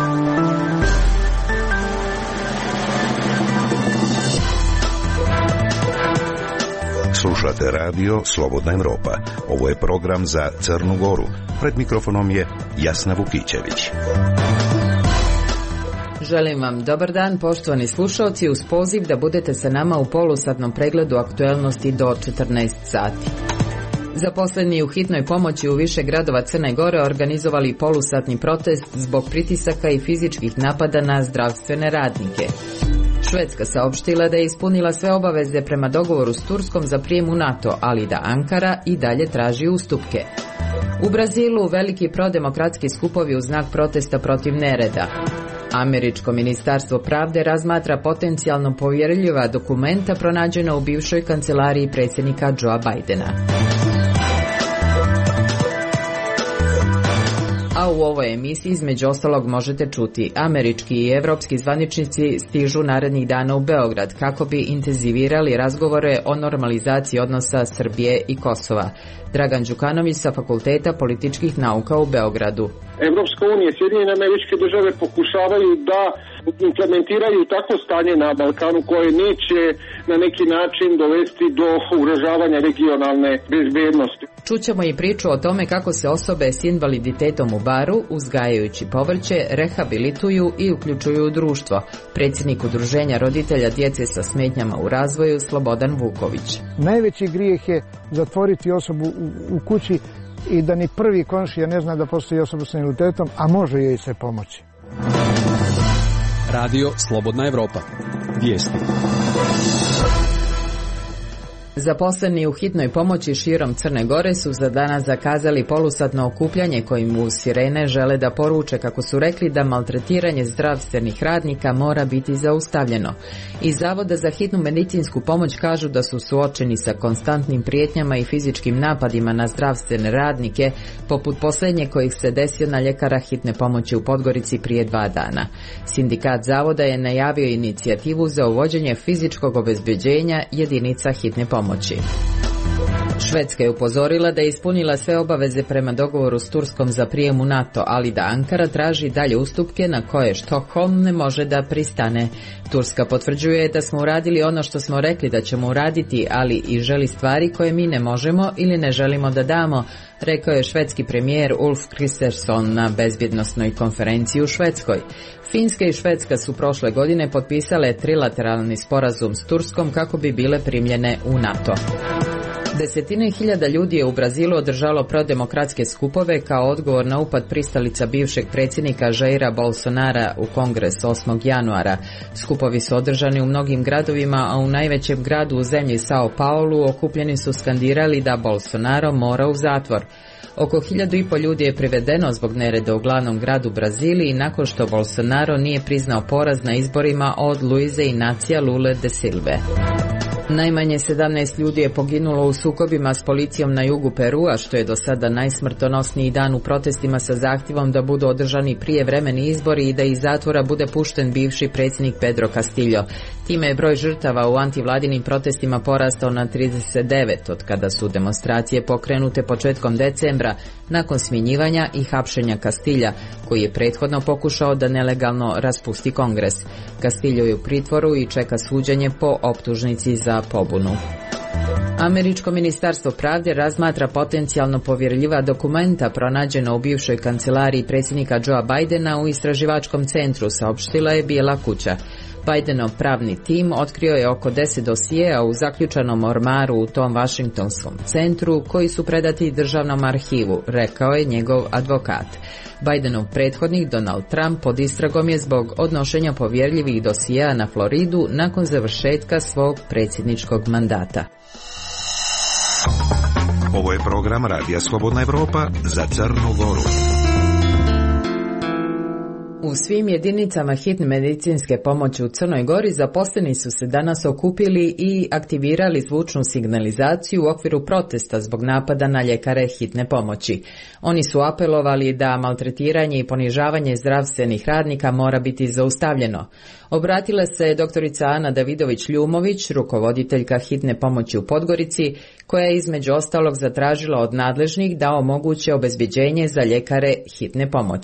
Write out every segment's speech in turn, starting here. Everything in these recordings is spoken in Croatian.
Slušate radio Slobodna Evropa. Ovo je program za Crnu Goru. Pred mikrofonom je Jasna Vukićević. Želim vam dobar dan, poštovani slušalci, uz poziv da budete sa nama u polusatnom pregledu aktuelnosti do 14 sati. Zaposleni u hitnoj pomoći u više gradova Crne Gore organizovali polusatni protest zbog pritisaka i fizičkih napada na zdravstvene radnike. Švedska saopštila da je ispunila sve obaveze prema dogovoru s Turskom za prijem u NATO, ali da Ankara i dalje traži ustupke. U Brazilu veliki prodemokratski skupovi u znak protesta protiv nereda. Američko ministarstvo pravde razmatra potencijalno povjerljiva dokumenta pronađena u bivšoj kancelariji predsjednika Joea Bidena. A u ovoj emisiji između ostalog možete čuti: američki i evropski zvaničnici stižu narednih dana u Beograd kako bi intenzivirali razgovore o normalizaciji odnosa Srbije i Kosova. Dragan Đukanović sa Fakulteta političkih nauka u Beogradu. Evropska unija i Sjedinjene Američke Države pokušavaju da implementiraju takvo stanje na Balkanu koje neće na neki način dovesti do ugrožavanja regionalne bezbednosti. Čućemo i priču o tome kako se osobe s invaliditetom u Baru, uzgajajući povrće, rehabilituju i uključuju u društvo. Predsjednik Udruženja roditelja djece sa smetnjama u razvoju Slobodan Vuković. Najveći grijeh je zatvoriti osobu u kući i da ni prvi komšija ne zna da postoji osoba s invaliditetom, a može joj se pomoći. Radio Slobodna Evropa. Vijesti. Zaposleni u hitnoj pomoći širom Crne Gore su za danas zakazali polusatno okupljanje kojim u sirene žele da poruče, kako su rekli, da maltretiranje zdravstvenih radnika mora biti zaustavljeno. Iz Zavoda za hitnu medicinsku pomoć kažu da su suočeni sa konstantnim prijetnjama i fizičkim napadima na zdravstvene radnike, poput posljednje kojih se desio na ljekara hitne pomoći u Podgorici prije 2 dana. Sindikat Zavoda je najavio inicijativu za uvođenje fizičkog obezbeđenja jedinica hitne pomoći. Švedska je upozorila da je ispunila sve obaveze prema dogovoru s Turskom za prijem u NATO, ali da Ankara traži dalje ustupke na koje Štokholm ne može da pristane. Turska potvrđuje da smo uradili ono što smo rekli da ćemo uraditi, ali i želi stvari koje mi ne možemo ili ne želimo da damo, rekao je švedski premijer Ulf Kristersson na bezbjednosnoj konferenciji u Švedskoj. Finska i Švedska su prošle godine potpisale trilateralni sporazum s Turskom kako bi bile primljene u NATO. Desetine hiljada ljudi je u Brazilu održalo prodemokratske skupove kao odgovor na upad pristalica bivšeg predsjednika Jaira Bolsonara u Kongres 8. januara. Skupovi su održani u mnogim gradovima, a u najvećem gradu u zemlji Sao Paulo okupljeni su skandirali da Bolsonaro mora u zatvor. Oko 1.500 ljudi je privedeno zbog nereda u glavnom gradu Braziliji nakon što Bolsonaro nije priznao poraz na izborima od Luize Inacia Lule de Silve. Najmanje 17 ljudi je poginulo u sukobima s policijom na jugu Perua, što je do sada najsmrtonosniji dan u protestima sa zahtjevom da budu održani prijevremeni izbori i da iz zatvora bude pušten bivši predsjednik Pedro Castillo. Time je broj žrtava u antivladinim protestima porastao na 39 od kada su demonstracije pokrenute početkom decembra nakon smjenjivanja i hapšenja Castilla, koji je prethodno pokušao da nelegalno raspusti kongres. Castillo je u pritvoru i čeka suđenje po optužnici za pobunu. Američko ministarstvo pravde razmatra potencijalno povjerljiva dokumenta pronađena u bivšoj kancelariji predsjednika Joea Bidena u istraživačkom centru, saopštila je Bijela kuća. Bidenov pravni tim otkrio je oko 10 dosijea u zaključanom ormaru u tom Vašingtonskom centru koji su predati državnom arhivu, rekao je njegov advokat. Bidenov prethodnik Donald Trump pod istragom je zbog odnošenja povjerljivih dosijea na Floridu nakon završetka svog predsjedničkog mandata. Ovo je program Radija Slobodna Evropa za Crnu Goru. U svim jedinicama hitne medicinske pomoći u Crnoj Gori zaposleni su se danas okupili i aktivirali zvučnu signalizaciju u okviru protesta zbog napada na ljekare hitne pomoći. Oni su apelovali da maltretiranje i ponižavanje zdravstvenih radnika mora biti zaustavljeno. Obratila se doktorica Ana Davidović-Ljumović, rukovoditeljka hitne pomoći u Podgorici, koja je između ostalog zatražila od nadležnih da omoguće obezbeđenje za ljekare hitne pomoći.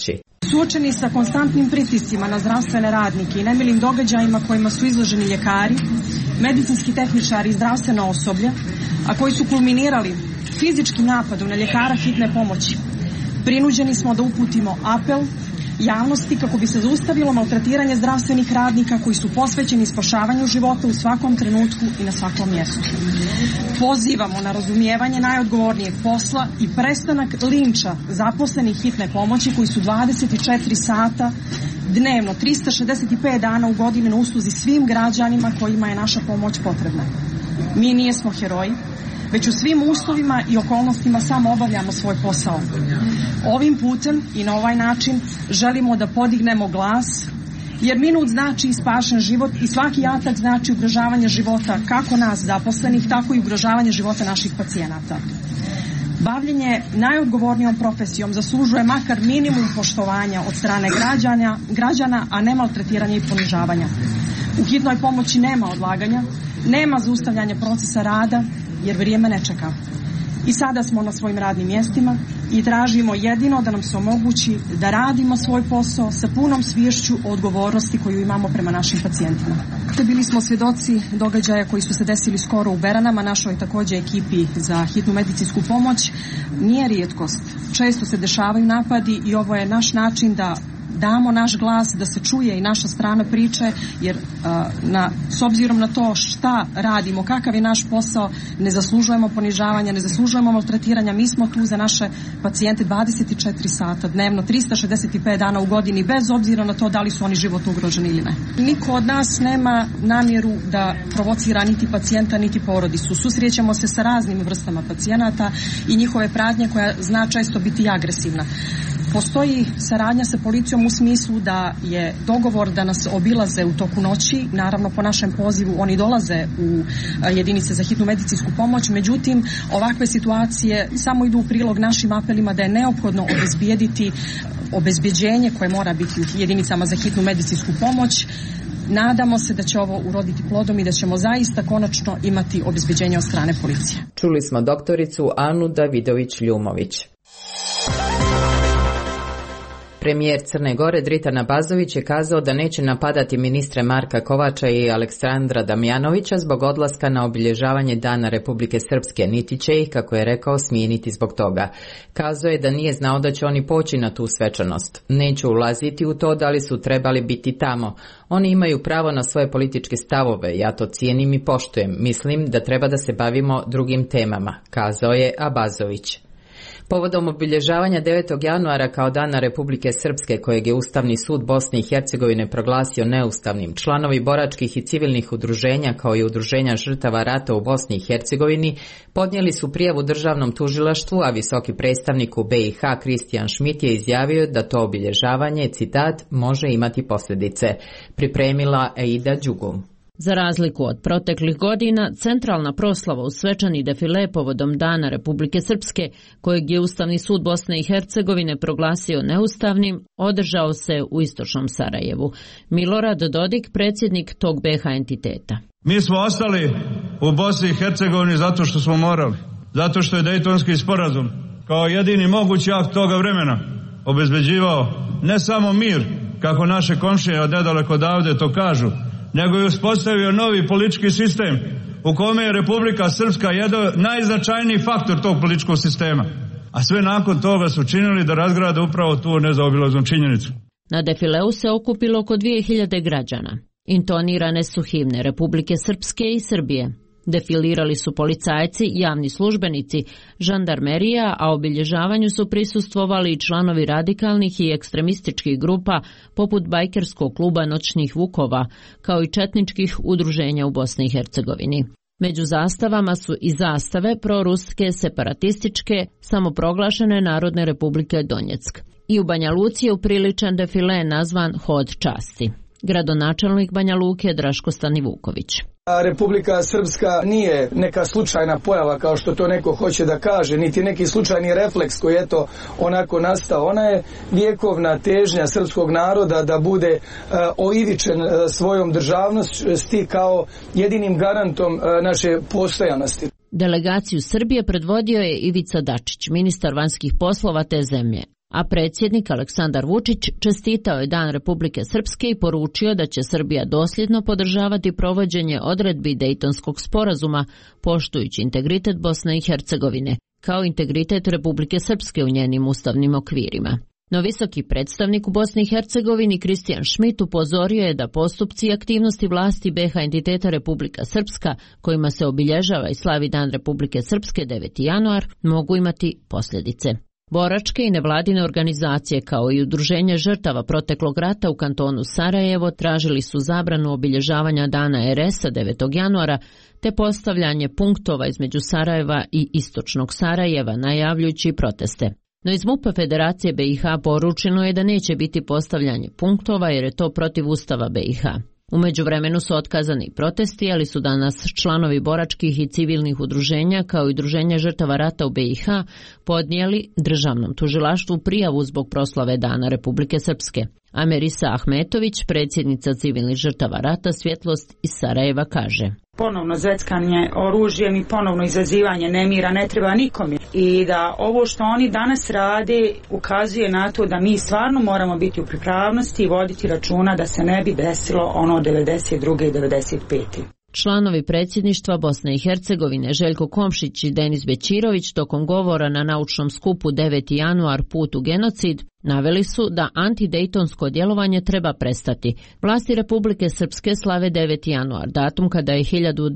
Suočeni sa konstantnim pritiscima na zdravstvene radnike i nemilim događajima kojima su izloženi ljekari, medicinski tehničari i zdravstveno osoblje, a koji su kulminirali fizičkim napadom na ljekara hitne pomoći, prinuđeni smo da uputimo apel javnosti kako bi se zaustavilo maltretiranje zdravstvenih radnika koji su posvećeni spašavanju života u svakom trenutku i na svakom mjestu. Pozivamo na razumijevanje najodgovornijeg posla i prestanak linča zaposlenih hitne pomoći koji su 24 sata dnevno, 365 dana u godini na usluzi svim građanima kojima je naša pomoć potrebna. Mi nijesmo heroji, već u svim uslovima i okolnostima samo obavljamo svoj posao. Ovim putem i na ovaj način želimo da podignemo glas, jer minut znači spašen život i svaki atak znači ugrožavanje života kako nas zaposlenih, tako i ugrožavanje života naših pacijenata. Bavljenje najodgovornijom profesijom zaslužuje makar minimum poštovanja od strane građana, a ne maltretiranja i ponižavanja. U hitnoj pomoći nema odlaganja, nema zaustavljanja procesa rada, jer vrijeme ne čeka. I sada smo na svojim radnim mjestima i tražimo jedino da nam se omogući da radimo svoj posao sa punom sviješću o odgovornosti koju imamo prema našim pacijentima. Bili smo svjedoci događaja koji su se desili skoro u Beranama, našoj također ekipi za hitnu medicinsku pomoć. Nije rijetkost, često se dešavaju napadi i ovo je naš način da damo naš glas, da se čuje i naša strana priče, jer s obzirom na to šta radimo, kakav je naš posao, ne zaslužujemo ponižavanja, ne zaslužujemo maltretiranja, mi smo tu za naše pacijente 24 sata dnevno, 365 dana u godini, bez obzira na to da li su oni životno ugroženi ili ne. Niko od nas nema namjeru da provocira niti pacijenta, niti porodicu. Susrećemo se sa raznim vrstama pacijenata i njihove pratnje koja zna često biti agresivna. Postoji saradnja sa policijom u smislu da je dogovor da nas obilaze u toku noći, naravno po našem pozivu oni dolaze u jedinice za hitnu medicinsku pomoć, međutim ovakve situacije samo idu u prilog našim apelima da je neophodno obezbijediti obezbjeđenje koje mora biti u jedinicama za hitnu medicinsku pomoć. Nadamo se da će ovo uroditi plodom i da ćemo zaista konačno imati obezbeđenje od strane policije. Čuli smo doktoricu Anu Davidović-Ljumović. Premijer Crne Gore Dritan Abazović je kazao da neće napadati ministre Marka Kovača i Aleksandra Damjanovića zbog odlaska na obilježavanje Dana Republike Srpske, niti će ih, kako je rekao, smijeniti zbog toga. Kazao je da nije znao da će oni poći na tu svečanost. Neću ulaziti u to da li su trebali biti tamo. Oni imaju pravo na svoje političke stavove, ja to cijenim i poštujem. Mislim da treba da se bavimo drugim temama, kazao je Abazović. Povodom obilježavanja 9. januara kao Dana Republike Srpske, kojeg je Ustavni sud Bosne i Hercegovine proglasio neustavnim, članovi boračkih i civilnih udruženja kao i udruženja žrtava rata u Bosni i Hercegovini podnijeli su prijavu državnom tužilaštvu, a visoki predstavnik u BiH Kristijan Šmit je izjavio da to obilježavanje, citat, može imati posljedice. Pripremila Eida Đugum. Za razliku od proteklih godina, centralna proslava u svečani defile povodom Dana Republike Srpske, kojeg je Ustavni sud Bosne i Hercegovine proglasio neustavnim, održao se u istočnom Sarajevu. Milorad Dodik, predsjednik tog BiH entiteta. Mi smo ostali u Bosni i Hercegovini zato što smo morali, zato što je Dejtonski sporazum kao jedini mogući akt toga vremena obezbeđivao ne samo mir, kako naše komšije od nedaleko odavde to kažu, nego je uspostavio novi politički sistem u kome je Republika Srpska jedan najznačajniji faktor tog političkog sistema. A sve nakon toga su činili da razgrade upravo tu nezaobilaznu činjenicu. Na defileu se okupilo oko 2000 građana. Intonirane su himne Republike Srpske i Srbije. Defilirali su policajci, javni službenici, žandarmerija, a obilježavanju su prisustvovali i članovi radikalnih i ekstremističkih grupa poput bajkerskog kluba Noćnih Vukova, kao i četničkih udruženja u Bosni i Hercegovini. Među zastavama su i zastave proruske, separatističke, samoproglašene Narodne republike Donjeck. I u Banja Luci je upriličan defile nazvan Hod časti. Gradonačelnik Banja Luke Draško Stanivuković. Republika Srpska nije neka slučajna pojava kao što to neko hoće da kaže, niti neki slučajni refleks koji je to onako nastao. Ona je vjekovna težnja srpskog naroda da bude oivičen svojom državnosti kao jedinim garantom naše postojanosti. Delegaciju Srbije predvodio je Ivica Dačić, ministar vanjskih poslova te zemlje. A predsjednik Aleksandar Vučić čestitao je Dan Republike Srpske i poručio da će Srbija dosljedno podržavati provođenje odredbi Dejtonskog sporazuma, poštujući integritet Bosne i Hercegovine, kao integritet Republike Srpske u njenim ustavnim okvirima. No visoki predstavnik u Bosni i Hercegovini Kristijan Šmit upozorio je da postupci i aktivnosti vlasti BiH entiteta Republika Srpska, kojima se obilježava i slavi Dan Republike Srpske 9. januar, mogu imati posljedice. Boračke i nevladine organizacije kao i udruženje žrtava proteklog rata u kantonu Sarajevo tražili su zabranu obilježavanja Dana RS-a 9. januara te postavljanje punktova između Sarajeva i istočnog Sarajeva, najavljujući proteste. No iz MUP-a Federacije BiH poručeno je da neće biti postavljanje punktova jer je to protiv Ustava BiH. U međuvremenu su otkazani protesti, ali su danas članovi boračkih i civilnih udruženja kao i udruženja žrtava rata u BiH podnijeli državnom tužilaštvu prijavu zbog proslave Dana Republike Srpske. Amerisa Ahmetović, predsjednica civilnih žrtava rata Svjetlost iz Sarajeva, kaže: Ponovno zveckanje oružjem i ponovno izazivanje nemira ne treba nikome. I da ovo što oni danas rade ukazuje na to da mi stvarno moramo biti u pripravnosti i voditi računa da se ne bi desilo ono 92. i 95. Članovi predsjedništva Bosne i Hercegovine Željko Komšić i Denis Bećirović tokom govora na naučnom skupu 9. januar put u genocid naveli su da antidejtonsko djelovanje treba prestati. Vlasti Republike Srpske slave 9. januar, datum kada je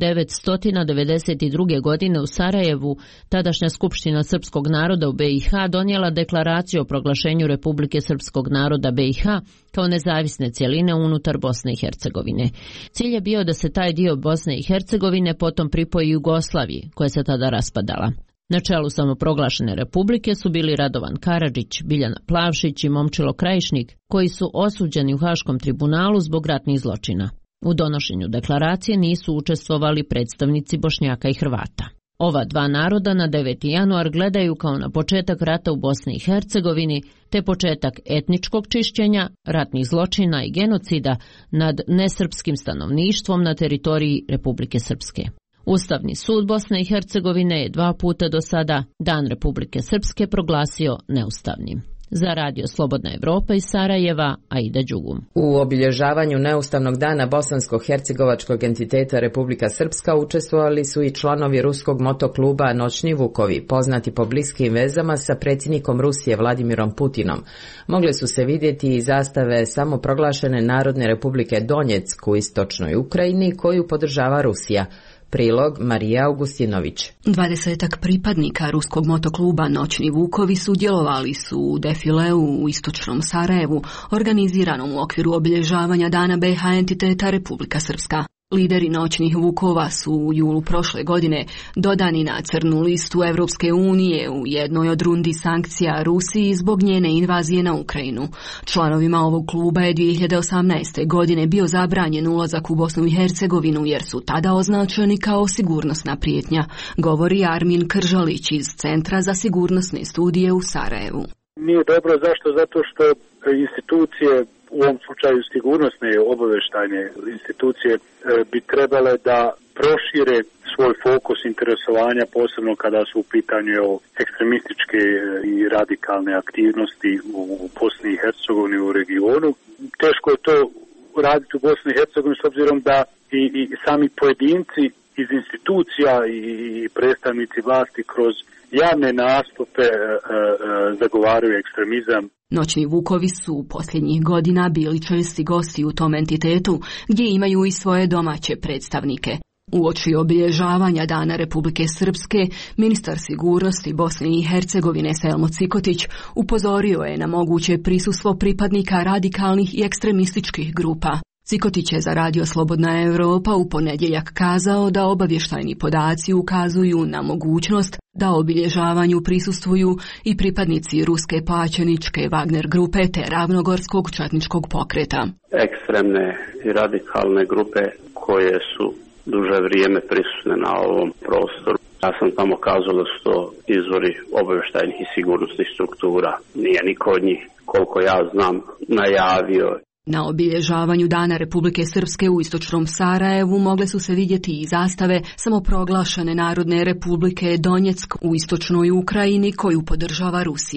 1992. godine u Sarajevu tadašnja Skupština srpskog naroda u BiH donijela deklaraciju o proglašenju Republike Srpskog naroda BiH kao nezavisne cjeline unutar Bosne i Hercegovine. Cilj je bio da se taj dio Bosne i Hercegovine potom pripoji Jugoslaviji, koja se tada raspadala. Na čelu samoproglašene republike su bili Radovan Karadžić, Biljana Plavšić i Momčilo Krajišnik, koji su osuđeni u Haškom tribunalu zbog ratnih zločina. U donošenju deklaracije nisu učestvovali predstavnici Bošnjaka i Hrvata. Ova dva naroda na 9. januar gledaju kao na početak rata u Bosni i Hercegovini, te početak etničkog čišćenja, ratnih zločina i genocida nad nesrpskim stanovništvom na teritoriji Republike Srpske. Ustavni sud Bosne i Hercegovine je 2 puta do sada Dan Republike Srpske proglasio neustavnim. Za Radio Slobodna Evropa iz Sarajeva, Aida Đugum. U obilježavanju neustavnog dana bosansko-hercegovačkog entiteta Republika Srpska učestvovali su i članovi ruskog motokluba Noćni vukovi, poznati po bliskim vezama sa predsjednikom Rusije Vladimirom Putinom. Mogle su se vidjeti i zastave samoproglašene Narodne Republike Donjeck u istočnoj Ukrajini, koju podržava Rusija. Prilog Marija Augustinović. 20 pripadnika ruskog motokluba Noćni vukovi sudjelovali su u defileu u istočnom Sarajevu, organiziranom u okviru obilježavanja Dana BiH entiteta Republika Srpska. Lideri Noćnih vukova su u julu prošle godine dodani na crnu listu Evropske unije u jednoj od rundi sankcija Rusiji zbog njene invazije na Ukrajinu. Članovima ovog kluba je 2018. godine bio zabranjen ulazak u Bosnu i Hercegovinu jer su tada označeni kao sigurnosna prijetnja, govori Armin Kržalić iz Centra za sigurnosne studije u Sarajevu. Nije dobro, zašto? Zato što institucije, u ovom slučaju sigurnosne obavještajne institucije, bi trebale da prošire svoj fokus interesovanja, posebno kada su u pitanju ekstremističke i radikalne aktivnosti u Bosni i Hercegovini, u regionu. Teško je to raditi u Bosni i Hercegovini s obzirom da i sami pojedinci iz institucija i predstavnici vlasti kroz javne nastupe zagovaraju ekstremizam. Noćni vukovi su posljednjih godina bili česti gosti u tom entitetu, gdje imaju i svoje domaće predstavnike. Uoči obilježavanja Dana Republike Srpske, ministar sigurnosti Bosne i Hercegovine Selmo Cikotić upozorio je na moguće prisustvo pripadnika radikalnih i ekstremističkih grupa. Cikotić je za Radio Slobodna Evropa u ponedjeljak kazao da obavještajni podaci ukazuju na mogućnost da obilježavanju prisustvuju i pripadnici ruske plaćeničke Wagner grupe te ravnogorskog četničkog pokreta. Ekstremne i radikalne grupe koje su duže vrijeme prisutne na ovom prostoru. Ja sam tamo kazao da su to izvori obavještajnih i sigurnosnih struktura. Nije niko od njih, koliko ja znam, najavio. Na obilježavanju Dana Republike Srpske u istočnom Sarajevu mogle su se vidjeti i zastave samoproglašene Narodne Republike Donjeck u istočnoj Ukrajini koju podržava Rusija.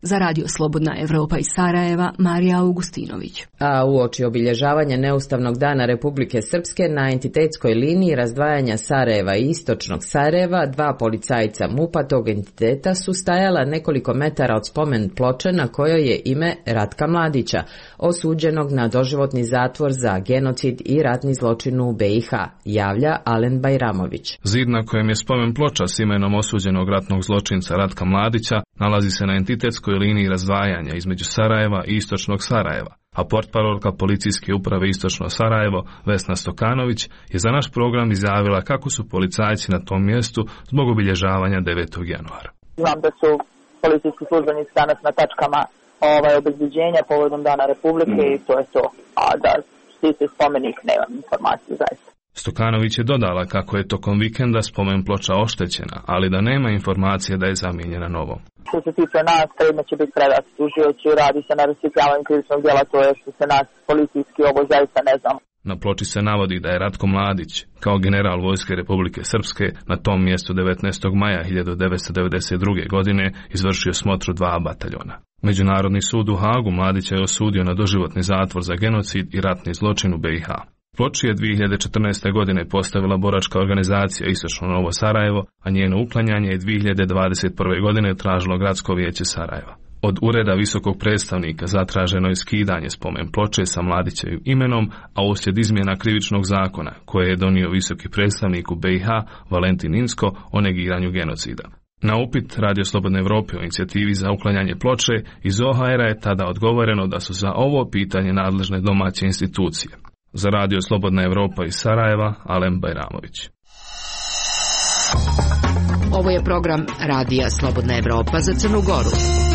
Za Radio Slobodna Evropa iz Sarajeva, Marija Augustinović. A uoči obilježavanja neustavnog dana Republike Srpske na entitetskoj liniji razdvajanja Sarajeva i istočnog Sarajeva, dva policajca MUP-a tog entiteta su stajala nekoliko metara od spomen ploče na kojoj je ime Ratka Mladića, osuđenog na doživotni zatvor za genocid i ratni zločin u BiH, javlja Alen Bajramović. Zid na kojem je spomen ploča s imenom osuđenog ratnog zločinca Ratka Mladića nalazi se na entitetskoj liniji razdvajanja između Sarajeva i istočnog Sarajeva, a portparolka policijske uprave Istočno Sarajevo, Vesna Stokanović, je za naš program izjavila kako su policajci na tom mjestu zbog obilježavanja 9. januara. Znam da su policijski službenici danas na tačkama obezbeđenja povodom Dana Republike i to je to. A da štite spomenik, nemam informaciju zaista. Stokanović je dodala kako je tokom vikenda spomen ploča oštećena, ali da nema informacije da je zamijenjena novom. Što se tiče nas, predmet će biti predat tužiocu, radi se na rasvjetljavanju krivičnog djela, to je što se nas policijski, ovo zaista ne znamo. Na ploči se navodi da je Ratko Mladić, kao general Vojske Republike Srpske, na tom mjestu 19. maja 1992. godine izvršio smotru 2 bataljona. Međunarodni sud u Hagu Mladića je osudio na doživotni zatvor za genocid i ratni zločin u BiH. Ploču je 2014. godine postavila boračka organizacija Istočno Novo Sarajevo, a njeno uklanjanje je 2021. godine tražilo Gradsko vijeće Sarajeva. Od ureda visokog predstavnika zatraženo je skidanje spomen ploče sa Mladićevim imenom, a uslijed izmjena krivičnog zakona koje je donio visoki predstavnik u BiH Valentin Inzko o negiranju genocida. Na upit Radio Slobodne Evrope o inicijativi za uklanjanje ploče iz OHR-a je tada odgovoreno da su za ovo pitanje nadležne domaće institucije. Za Radio Slobodna Evropa iz Sarajeva, Alen Bajramović. Ovo je program Radija Slobodna Evropa za Crnu Goru.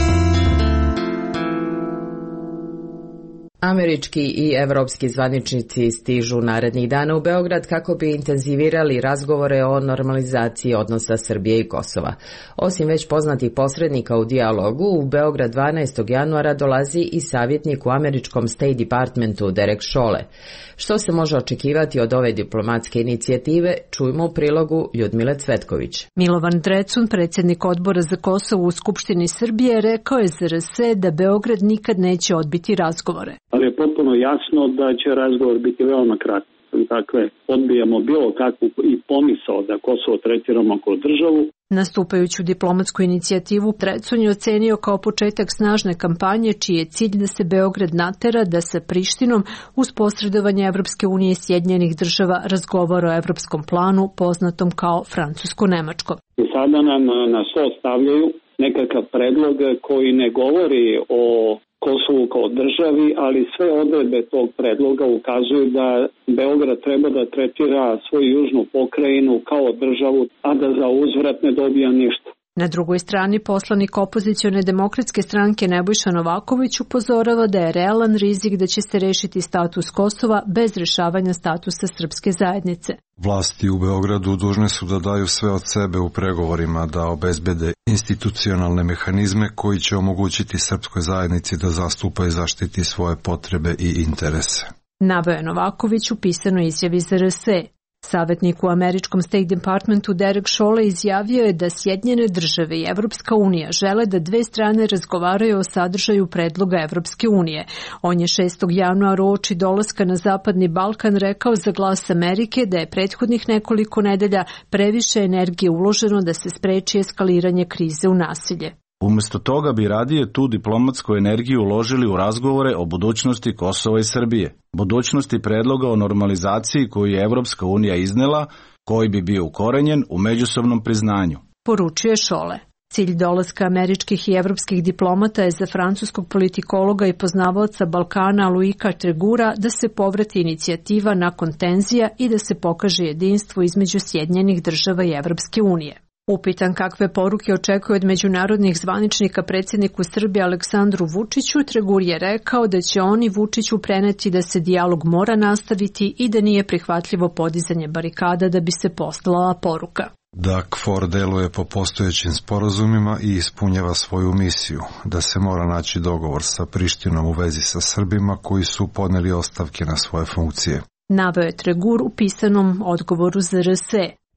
Američki i evropski zvaničnici stižu narednih dana u Beograd kako bi intenzivirali razgovore o normalizaciji odnosa Srbije i Kosova. Osim već poznatih posrednika u dijalogu, u Beograd 12. januara dolazi i savjetnik u američkom State Departmentu Derek Chollet. Što se može očekivati od ove diplomatske inicijative, čujmo u prilogu Ljudmile Cvetković. Milovan Drecun, predsjednik odbora za Kosovo u Skupštini Srbije, rekao je za RS da Beograd nikad neće odbiti razgovore. Ali je potpuno jasno da će razgovor biti veoma kratak. Dakle, odbijamo bilo kakvu i pomisao da Kosovo tretiramo kao državu. Nastupajuću diplomatsku inicijativu Drecun je ocenio kao početak snažne kampanje čiji je cilj da se Beograd natera da sa Prištinom uz posredovanje Evropske unije i Sjedinjenih država razgovara o evropskom planu poznatom kao francusko-nemačko. I sada nam na stol stavljaju nekakav predlog koji ne govori o Kosovu kao državi, ali sve odredbe tog predloga ukazuju da Beograd treba da tretira svoju južnu pokrajinu kao državu, a da za uzvrat ne dobija ništa. Na drugoj strani poslanik opozicione demokratske stranke Nebojša Novaković upozorava da je realan rizik da će se rešiti status Kosova bez rešavanja statusa srpske zajednice. Vlasti u Beogradu dužne su da daju sve od sebe u pregovorima da obezbede institucionalne mehanizme koji će omogućiti srpskoj zajednici da zastupa i zaštiti svoje potrebe i interese. Naveo je Novaković u pisanoj izjavi za RS. Savjetnik u američkom State Departmentu Derek Chollet izjavio je da Sjedinjene države i Evropska unija žele da dve strane razgovaraju o sadržaju predloga Evropske unije. On je 6. januara uoči dolaska na Zapadni Balkan rekao za Glas Amerike da je prethodnih nekoliko nedelja previše energije uloženo da se spreči eskaliranje krize u nasilje. Umjesto toga bi radije tu diplomatsku energiju uložili u razgovore o budućnosti Kosova i Srbije, budućnosti predloga o normalizaciji koju je Evropska unija iznela, koji bi bio ukorenjen u međusobnom priznanju. Poručuje Chollet. Cilj dolaska američkih i evropskih diplomata je za francuskog politikologa i poznavaoca Balkana Louisa Tregura da se povrati inicijativa nakon tenzija i da se pokaže jedinstvo između Sjedinjenih država i Evropske unije. Upitan kakve poruke očekuje od međunarodnih zvaničnika predsjedniku Srbije Aleksandru Vučiću, Tregur je rekao da će oni Vučiću preneti da se dijalog mora nastaviti i da nije prihvatljivo podizanje barikada da bi se poslala poruka. Da KFOR deluje po postojećim sporazumima i ispunjava svoju misiju, da se mora naći dogovor sa Prištinom u vezi sa Srbima koji su podneli ostavke na svoje funkcije. Naveo je Tregur u pisanom odgovoru za RS.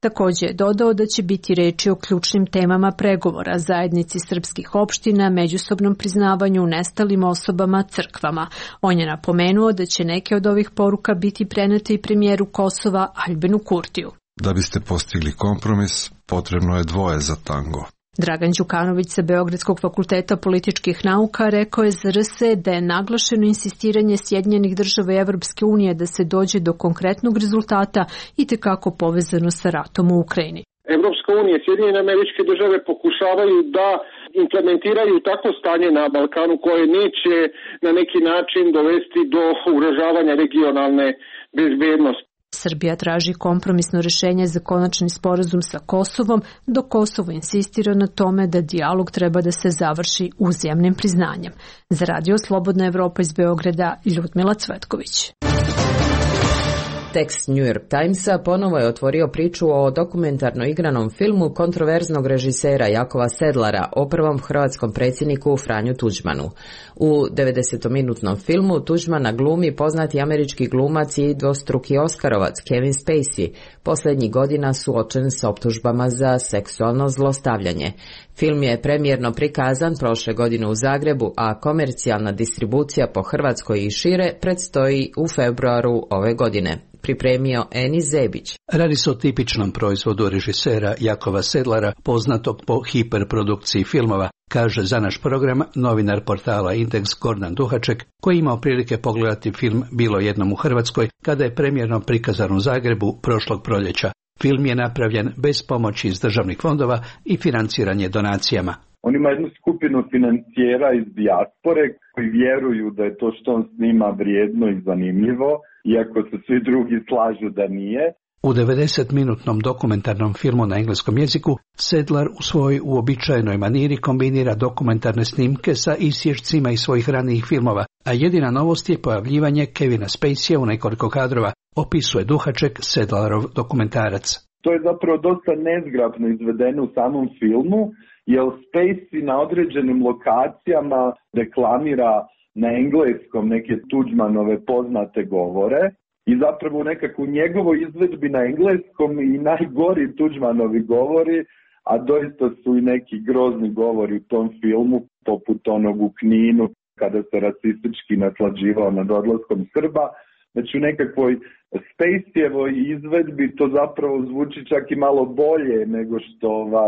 Također je dodao da će biti reči o ključnim temama pregovora, zajednici srpskih opština, međusobnom priznavanju, nestalim osobama, crkvama. On je napomenuo da će neke od ovih poruka biti prenete i premijeru Kosova Aljbinu Kurtiju. Da biste postigli kompromis, potrebno je dvoje za tango. Dragan Đukanović sa Beogradskog fakulteta političkih nauka rekao je za RS da je naglašeno insistiranje Sjedinjenih država i Evropske unije da se dođe do konkretnog rezultata i tekako povezano sa ratom u Ukrajini. Evropska unija i Sjedinjene Američke Države pokušavaju da implementiraju takvo stanje na Balkanu koje neće na neki način dovesti do ugrožavanja regionalne bezbednosti. Srbija traži kompromisno rješenje za konačni sporazum sa Kosovom, dok Kosovo insistira na tome da dijalog treba da se završi uzajamnim priznanjem. Za Radio Slobodna Evropa iz Beograda, Ljudmila Cvetković. Tekst New York Timesa ponovo je otvorio priču o dokumentarno igranom filmu kontroverznog režisera Jakova Sedlara o prvom hrvatskom predsjedniku Franju Tuđmanu. U 90-minutnom filmu Tuđmana glumi poznati američki glumac i dvostruki Oskarovac Kevin Spacey, posljednjih godina suočen s optužbama za seksualno zlostavljanje. Film je premijerno prikazan prošle godine u Zagrebu, a komercijalna distribucija po Hrvatskoj i šire predstoji u februaru ove godine. Pripremio Eni Zebić. Radi se o tipičnom proizvodu režisera Jakova Sedlara, poznatog po hiperprodukciji filmova, kaže za naš program novinar portala Indeks Gordan Duhaček, koji imao prilike pogledati film Bilo jednom u Hrvatskoj kada je premijerno prikazan u Zagrebu prošlog proljeća. Film je napravljen bez pomoći iz državnih fondova i financiranje donacijama. On ima jednu skupinu financijera iz dijaspore koji vjeruju da je to što on snima vrijedno i zanimljivo, iako se svi drugi slažu da nije. U 90-minutnom dokumentarnom filmu na engleskom jeziku Sedlar u svojoj uobičajenoj maniri kombinira dokumentarne snimke sa isječcima iz svojih ranijih filmova, a jedina novost je pojavljivanje Kevina Spaceyja u nekoliko kadrova, opisuje Duhaček Sedlarov dokumentarac. To je zapravo dosta nezgrapno izvedeno u samom filmu, jer Spacey na određenim lokacijama reklamira na engleskom neke Tuđmanove poznate govore i zapravo nekako u njegovoj izvedbi na engleskom i najgori Tuđmanovi govori, a doista su i neki grozni govori u tom filmu, poput onog u Kninu kada se rasistički naslađivao nad odlaskom Srba. Znači u nekakvoj Spaceyevoj izvedbi to zapravo zvuči čak i malo bolje nego što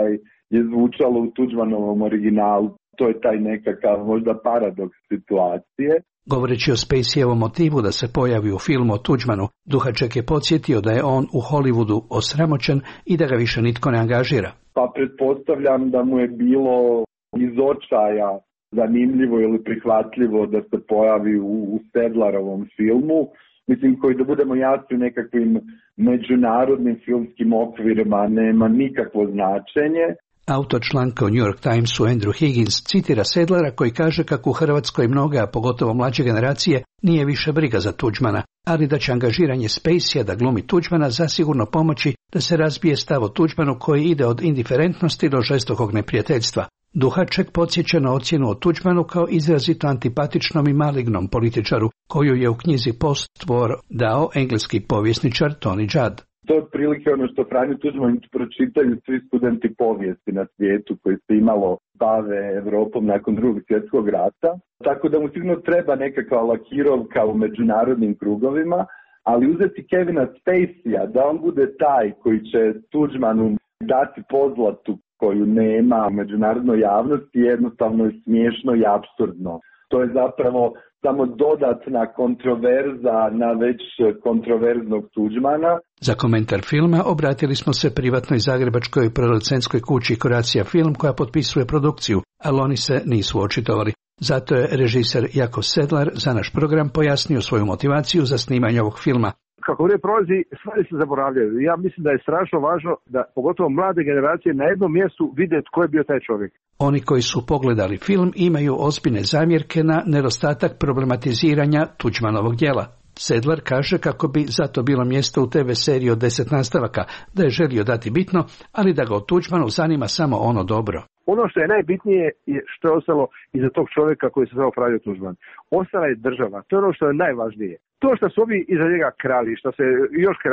je zvučalo u Tuđmanovom originalu. To je taj nekakav možda paradoks situacije. Govoreći o Spaceyjevom motivu da se pojavi u filmu o Tuđmanu, Duhaček je podsjetio da je on u Hollywoodu osramoćen i da ga više nitko ne angažira. Pa pretpostavljam da mu je bilo iz očaja zanimljivo ili prihvatljivo da se pojavi u Sedlarovom filmu. Mislim, koji da budemo jasni u nekakvim međunarodnim filmskim okvirima nema nikakvo značenje. Autor članka u New York Timesu Andrew Higgins citira Sedlara koji kaže kako u Hrvatskoj mnoge, a pogotovo mlađe generacije, nije više briga za Tuđmana, ali da će angažiranje Spaceyja da glumi Tuđmana zasigurno pomoći da se razbije stav o Tuđmanu koji ide od indiferentnosti do žestokog neprijateljstva. Duhaček podsjeća na ocjenu o Tuđmanu kao izrazito antipatičnom i malignom političaru, koju je u knjizi Post-War dao engleski povjesničar Tony Judd. To je otprilike ono što Franju Tuđman pročitaju svi studenti povijesti na svijetu koji se imalo bave Evropom nakon Drugog svjetskog rata. Tako da mu sigurno treba nekakva lakirovka u međunarodnim krugovima, ali uzeti Kevina Spaceyja da on bude taj koji će Tuđmanu dati pozlatu koju nema u međunarodnoj javnosti jednostavno je smiješno i apsurdno. To je zapravo samo dodatna kontroverza na već kontroverznog Tuđmana. Za komentar filma obratili smo se privatnoj zagrebačkoj producentskoj kući Croatia Film koja potpisuje produkciju, ali oni se nisu očitovali. Zato je režiser Jakov Sedlar za naš program pojasnio svoju motivaciju za snimanje ovog filma. Kako vrijeme prolazi, stvari se zaboravljaju. Ja mislim da je strašno važno da pogotovo mlade generacije na jednom mjestu vide tko je bio taj čovjek. Oni koji su pogledali film imaju ozbiljne zamjerke na nedostatak problematiziranja Tuđmanovog djela. Sedlar kaže kako bi zato bilo mjesto u TV seriji od 10 nastavaka, da je želio dati bitno, ali da ga o Tuđmanu zanima samo ono dobro. Ono što je najbitnije je što je ostalo iza tog čovjeka koji se zvao Franjo Tuđman. Ostala je država, to je ono što je najvažnije. To što su ovi iza njega krali, što se još krade,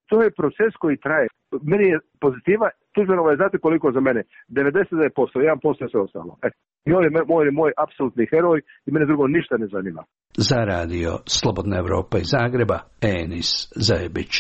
To je proces koji traje. Meni je pozitiva, Tuđmanova je, znate koliko za mene? 99%, 1% je sve ostalo. I on je moj apsolutni heroj i mene drugo ništa ne zanima. Za radio Slobodna Evropa iz Zagreba, Enis Zajebić.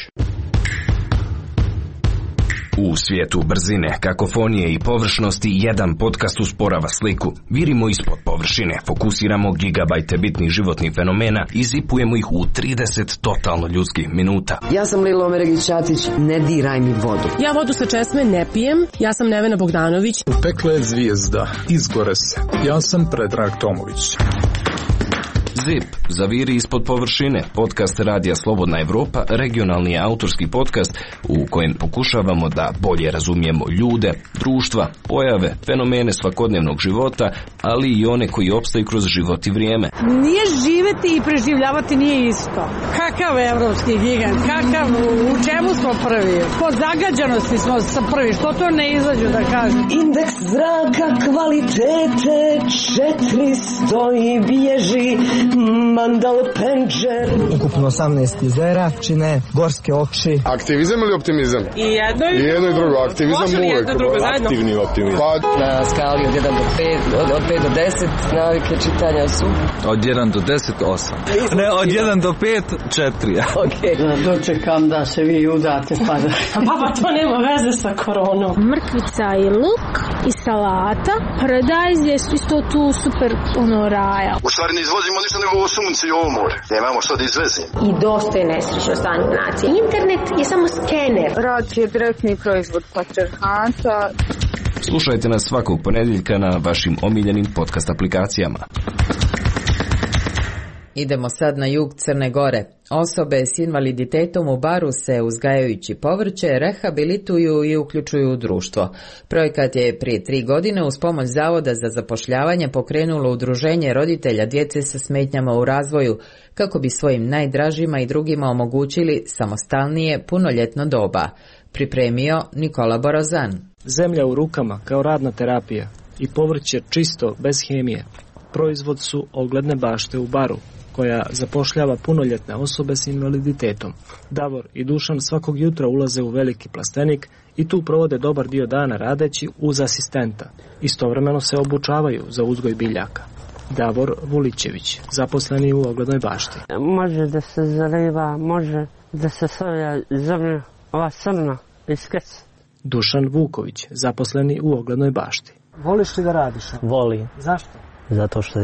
U svijetu brzine, kakofonije i površnosti jedan podcast usporava sliku. Virimo ispod površine, fokusiramo gigabajte bitnih životnih fenomena i zipujemo ih u 30 totalno ljudskih minuta. Ja sam Lilo Omeregić-Ćatić, ne diraj mi vodu. Ja vodu sa česme ne pijem, ja sam Nevena Bogdanović. Upekla je zvijezda, izgore se. Ja sam Predrag Tomović. ZIP, zaviri ispod površine, podcast Radija Slobodna Evropa, regionalni autorski podcast u kojem pokušavamo da bolje razumijemo ljude, društva, pojave, fenomene svakodnevnog života, ali i one koji opstaju kroz život i vrijeme. Nije živeti i preživljavati nije isto. Kakav evropski gigant, kakav, u čemu smo prvi? Po zagađanosti smo prvi, što to ne izađu da kažem? Indeks zraka kvalitete 400 i bježi Mandal Penđer. Ukupno 18 jezera čine gorske oči. Aktivizam ili optimizam? I jedno i drugo. Aktivizam uvek. Aktivni optimizam. Na skali od 1 do 5, od 5 do 10 navike čitanja su? Od 1 do 10, 8. Ne, od 1 do 5, 4. Okay. Dočekam da se vi udate pa da... Baba, to nema veze sa koronom. Mrkvica i luk i salata. Paradajz je isto tu super raja. U stvari ne izvozimo ništa nego ovo sunce i ovo more. Nemamo što da izvezimo. I dosta je nesrećno stanje nacije. Internet je samo skener. Rad je direktni proizvod patrijarhata. Slušajte nas svakog ponedjeljka na vašim omiljenim podcast aplikacijama. Idemo sad na jug Crne Gore. Osobe s invaliditetom u Baru se, uzgajajući povrće, rehabilituju i uključuju u društvo. Projekat je prije 3 godine uz pomoć Zavoda za zapošljavanje pokrenulo Udruženje roditelja djece sa smetnjama u razvoju, kako bi svojim najdražima i drugima omogućili samostalnije punoljetno doba. Pripremio Nikola Borozan. Zemlja u rukama kao radna terapija i povrće čisto, bez hemije. Proizvod su ogledne bašte u Baru, koja zapošljava punoljetne osobe s invaliditetom. Davor i Dušan svakog jutra ulaze u veliki plastenik i tu provode dobar dio dana radeći uz asistenta. Istovremeno se obučavaju za uzgoj biljaka. Davor Vulićević, zaposleni u oglednoj bašti. Može da se zaliva, može da se stavlja zemlja, ova crna iskec. Dušan Vuković, zaposleni u oglednoj bašti. Voliš li da radiš? Volim. Zašto? Zato što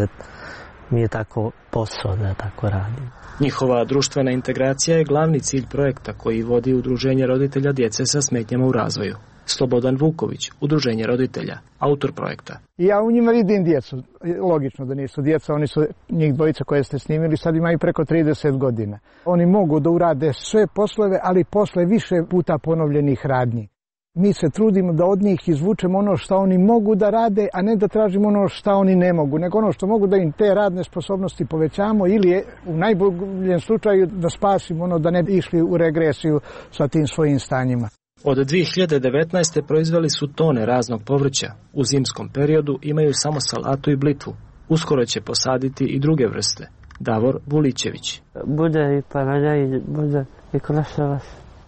mi je tako posao da tako radim. Njihova društvena integracija je glavni cilj projekta koji vodi Udruženje roditelja djece sa smetnjama u razvoju. Slobodan Vuković, Udruženje roditelja, autor projekta. Ja u njima vidim djecu. Logično da nisu djeca, oni su njih dvojica koje ste snimili, sad imaju preko 30 godina. Oni mogu da urade sve poslove, ali posle više puta ponovljenih radnji. Mi se trudimo da od njih izvučemo ono što oni mogu da rade, a ne da tražimo ono što oni ne mogu, nego ono što mogu da im te radne sposobnosti povećamo ili u najboljem slučaju da spasimo ono da ne bi išli u regresiju sa tim svojim stanjima. Od 2019. proizveli su tone raznog povrća. U zimskom periodu imaju samo salatu i blitvu. Uskoro će posaditi i druge vrste. Davor Vulićević. Bude i paradajz, bude i krašavac.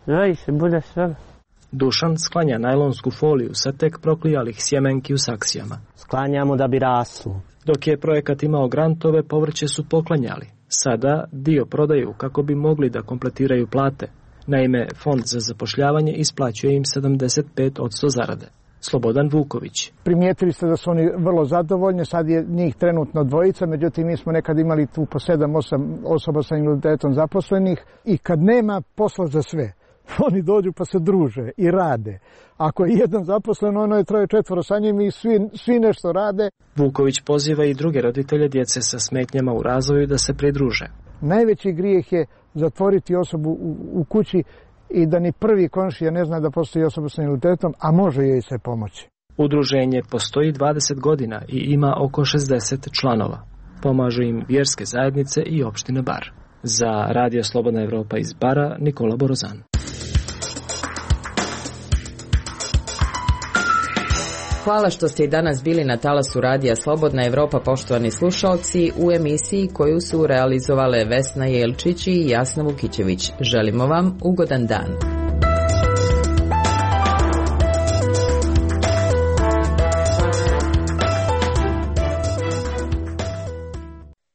Bude sve. Dušan sklanja najlonsku foliju sa tek proklijalih sjemenki u saksijama. Sklanjamo da bi raslo. Dok je projekat imao grantove, povrće su poklanjali. Sada dio prodaju kako bi mogli da kompletiraju plate. Naime, Fond za zapošljavanje isplaćuje im 75% zarade. Slobodan Vuković. Primijetili ste da su oni vrlo zadovoljni, sad je njih trenutno dvojica, međutim mi smo nekad imali tu po 7-8 osoba sa invaliditetom zaposlenih i kad nema posla za sve, oni dođu pa se druže i rade. Ako je jedan zaposlen, ono je 3-4 sa njim i svi nešto rade. Vuković poziva i druge roditelje djece sa smetnjama u razvoju da se pridruže. Najveći grijeh je zatvoriti osobu u kući i da ni prvi komšija ne zna da postoji osoba sa invaliditetom, a može joj se pomoći. Udruženje postoji 20 godina i ima oko 60 članova. Pomažu im vjerske zajednice i opština Bar. Za Radio Slobodna Evropa iz Bara, Nikola Borozan. Hvala što ste i danas bili na talasu Radija Slobodna Evropa, poštovani slušalci, u emisiji koju su realizovale Vesna Jelčić i Jasna Vukićević. Želimo vam ugodan dan.